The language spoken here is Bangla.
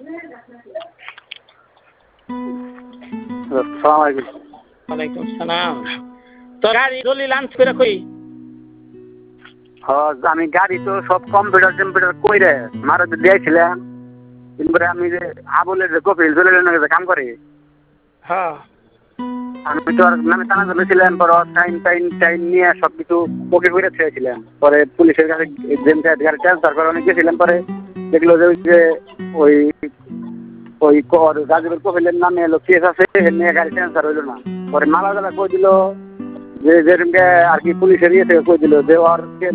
আসসালামু আলাইকুম। ওয়ালাইকুম সালাম। তো গাড়ি দলিল আনছ করে কই? আমি গাড়ি তো সব কম্পিউটার কইরে মারা দিয়েছিলাম, কিন্তু আমি যে আবুলের যে কপিল জলিলের যে কাম করে, হ্যাঁ আমি তো আর নামে টানা ধরেছিলাম, পরে টাইম নিয়ে সবকিছু ওকে করে ছেড়েছিলাম। পরে পুলিশের কাছে গাড়ি ট্রান্সফার করে অনেক গেছিলাম, পরে দেখলো যে ওই ওই গাজীপুর কপিলের নামে এলো কেস আছে, নিয়ে গাড়ি ট্রান্সফার হইলো না। পরে মালাগালা কই দিল যে যেরকম আর কি পুলিশের ইয়ে থেকে কই দিল যে ওর